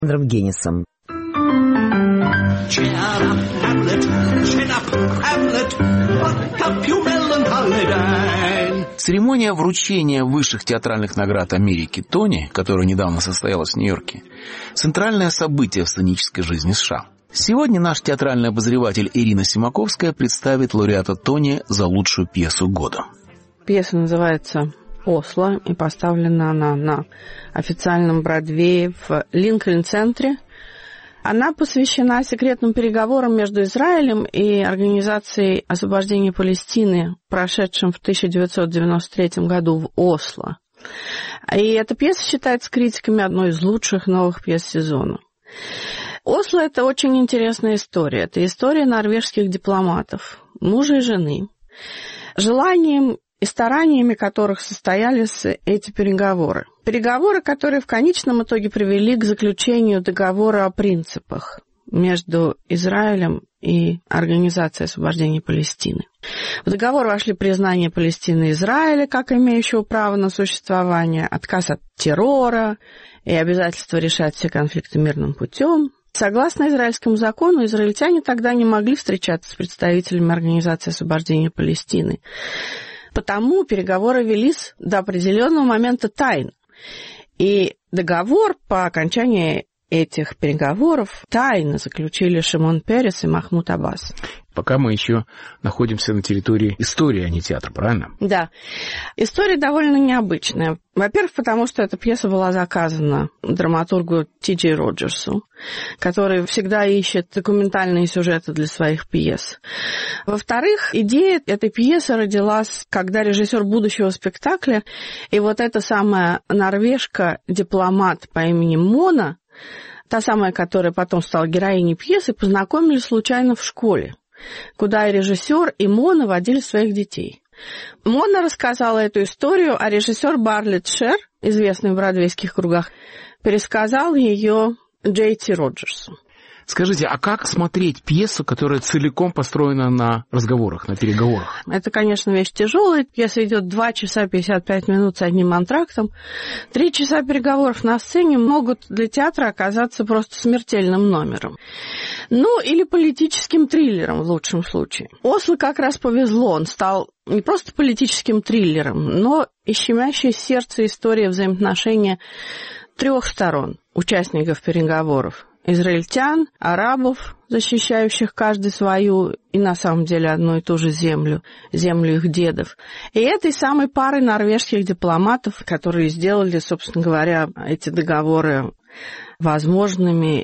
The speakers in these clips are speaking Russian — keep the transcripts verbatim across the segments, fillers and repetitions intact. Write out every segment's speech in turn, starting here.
Александром Генисом. Церемония вручения высших театральных наград Америки Тони, которая недавно состоялась в Нью-Йорке, центральное событие в сценической жизни США. Сегодня наш театральный обозреватель Ирина Симаковская представит лауреата Тони за лучшую пьесу года. Пьеса называется «Осло», и поставлена она на официальном Бродвее в Линкольн-центре. Она посвящена секретным переговорам между Израилем и Организацией освобождения Палестины, прошедшим в тысяча девятьсот девяносто третьем году в Осло. И эта пьеса считается критиками одной из лучших новых пьес сезона. «Осло» — это очень интересная история. Это история норвежских дипломатов, мужа и жены, желанием и стараниями которых состоялись эти переговоры. Переговоры, которые в конечном итоге привели к заключению договора о принципах между Израилем и Организацией освобождения Палестины. В договор вошли признание Палестины и Израиля как имеющего право на существование, отказ от террора и обязательство решать все конфликты мирным путем. Согласно израильскому закону, израильтяне тогда не могли встречаться с представителями Организации освобождения Палестины. Потому переговоры велись до определенного момента тайно. И договор по окончании этих переговоров тайно заключили Шимон Перес и Махмуд Аббас. Пока мы еще находимся на территории истории, а не театра, правильно? Да. История довольно необычная. Во-первых, потому что эта пьеса была заказана драматургу Ти Джей Роджерсу, который всегда ищет документальные сюжеты для своих пьес. Во-вторых, идея этой пьесы родилась, когда режиссер будущего спектакля и вот эта самая норвежка-дипломат по имени Мона, та самая, которая потом стала героиней пьесы, познакомились случайно в школе, куда и режиссер, и Мона водили своих детей. Мона рассказала эту историю, а режиссер Барлетт Шер, известный в бродвейских кругах, пересказал ее Джей Ти Роджерсу. Скажите, а как смотреть пьесу, которая целиком построена на разговорах, на переговорах? Это, конечно, вещь тяжелая. Пьеса идет два часа пятьдесят пять минут с одним антрактом. Три часа переговоров на сцене могут для театра оказаться просто смертельным номером. Ну, или политическим триллером в лучшем случае. «Осло» как раз повезло. Он стал не просто политическим триллером, но и щемящей сердце истории взаимоотношения трех сторон участников переговоров. Израильтян, арабов, защищающих каждый свою и на самом деле одну и ту же землю, землю их дедов, и этой самой пары норвежских дипломатов, которые сделали, собственно говоря, эти договоры возможными,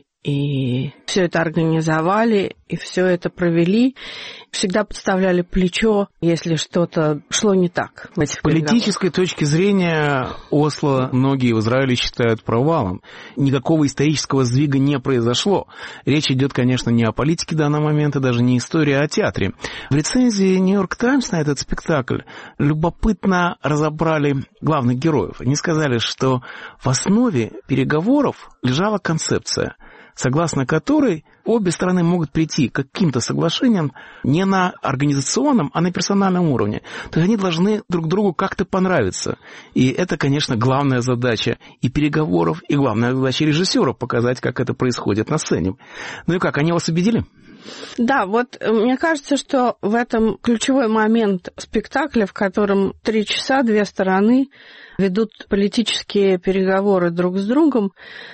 и все это организовали, и все это провели, всегда подставляли плечо, если что-то шло не так. С политической точки зрения Осло многие в Израиле считают провалом. Никакого исторического сдвига не произошло. Речь идет, конечно, не о политике в данный момент, и даже не история, а о театре. В рецензии «Нью-Йорк Таймс» на этот спектакль любопытно разобрали главных героев. Они сказали, что в основе переговоров лежала концепция, согласно которой обе стороны могут прийти к каким-то соглашениям не на организационном, а на персональном уровне. То есть они должны друг другу как-то понравиться. И это, конечно, главная задача и переговоров, и главная задача режиссера — показать, как это происходит на сцене. Ну и как, они вас убедили? Да, вот мне кажется, что в этом ключевой момент спектакля, в котором три часа две стороны ведут политические переговоры друг с другом,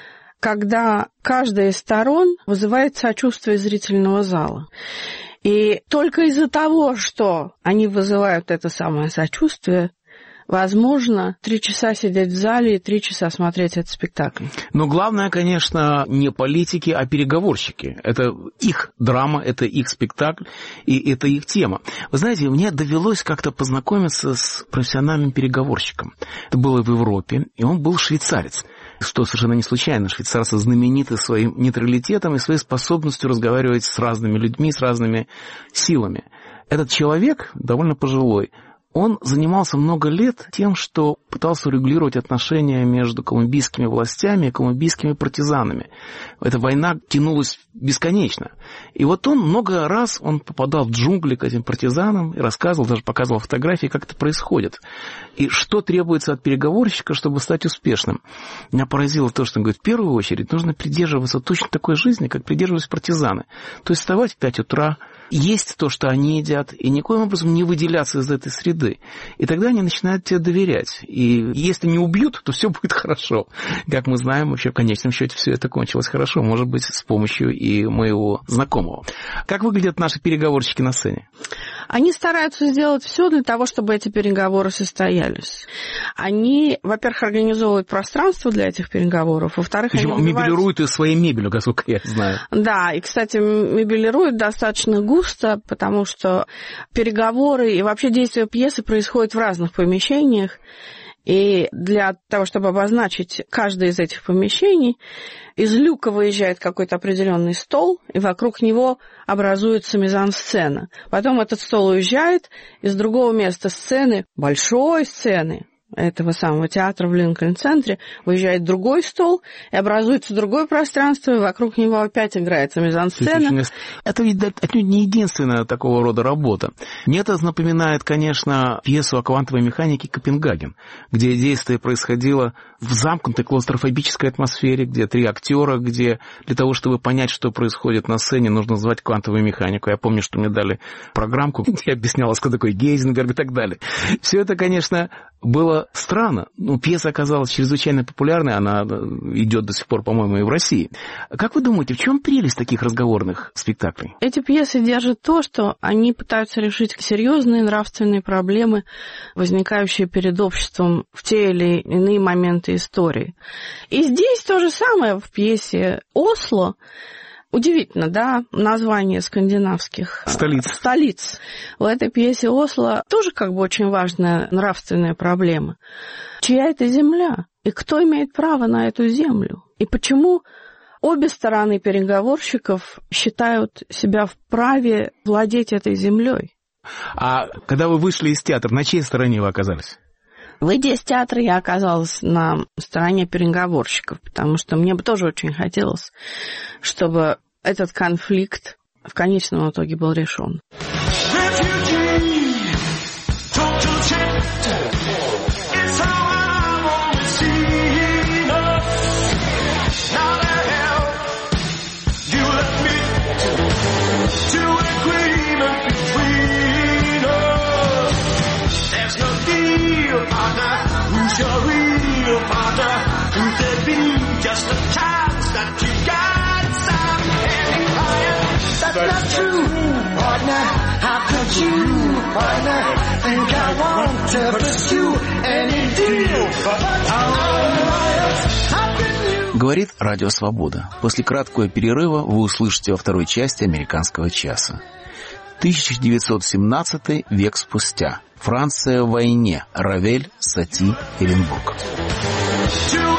когда каждая из сторон вызывает сочувствие зрительного зала. И только из-за того, что они вызывают это самое сочувствие, возможно, три часа сидеть в зале и три часа смотреть этот спектакль. Но главное, конечно, не политики, а переговорщики. Это их драма, это их спектакль, и это их тема. Вы знаете, мне довелось как-то познакомиться с профессиональным переговорщиком. Это было в Европе, и он был швейцарец. Что совершенно не случайно. Швейцарцы знамениты своим нейтралитетом и своей способностью разговаривать с разными людьми, с разными силами. Этот человек, довольно пожилой, Он занимался много лет тем, что пытался урегулировать отношения между колумбийскими властями и колумбийскими партизанами. Эта война тянулась бесконечно. И вот он много раз он попадал в джунгли к этим партизанам и рассказывал, даже показывал фотографии, как это происходит. И что требуется от переговорщика, чтобы стать успешным. Меня поразило то, что он говорит, в первую очередь нужно придерживаться точно такой жизни, как придерживались партизаны. То есть вставать в пять утра, есть то, что они едят, и никоим образом не выделяться из этой среды. И тогда они начинают тебе доверять. И если не убьют, то все будет хорошо. Как мы знаем, вообще в конечном счете все это кончилось хорошо. Может быть, с помощью и моего знакомого. Как выглядят наши переговорщики на сцене? Они стараются сделать все для того, чтобы эти переговоры состоялись. Они, во-первых, организовывают пространство для этих переговоров, во-вторых, причем они убивают... мебелируют и своей мебелью, насколько я знаю. Да, и, кстати, мебелируют достаточно густо, потому что переговоры и вообще действие пьесы происходят в разных помещениях. И для того, чтобы обозначить каждое из этих помещений, из люка выезжает какой-то определенный стол, и вокруг него образуется мизансцена. Потом этот стол уезжает, из другого места сцены, большой сцены, этого самого театра в Линкольн-центре, выезжает другой стол, и образуется другое пространство, и вокруг него опять играется мизансцена. Это ведь отнюдь не единственная такого рода работа. Мне это напоминает, конечно, пьесу о квантовой механике «Копенгаген», где действие происходило в замкнутой клаустрофобической атмосфере, где три актера, где для того, чтобы понять, что происходит на сцене, нужно звать квантовую механику. Я помню, что мне дали программку, где объяснялось, кто такой Гейзенберг и так далее. Все это, конечно, было странно. Ну, пьеса оказалась чрезвычайно популярной, она идет до сих пор, по-моему, и в России. Как вы думаете, в чем прелесть таких разговорных спектаклей? Эти пьесы держат то, что они пытаются решить серьезные нравственные проблемы, возникающие перед обществом в те или иные моменты истории. И здесь то же самое в пьесе «Осло». Удивительно, да, название скандинавских столиц. столиц. В этой пьесе «Осло» тоже как бы очень важная нравственная проблема. Чья это земля? И кто имеет право на эту землю? И почему обе стороны переговорщиков считают себя вправе владеть этой землей? А когда вы вышли из театра, на чьей стороне вы оказались? Выйдя из театра, я оказалась на стороне переговорщиков, потому что мне бы тоже очень хотелось, чтобы этот конфликт в конечном итоге был решен. Говорит Радио Свобода. После краткого перерыва вы услышите во второй части «Американского часа». тысяча девятьсот семнадцатый, век спустя. Франция в войне. Равель, Сати, Эренбург.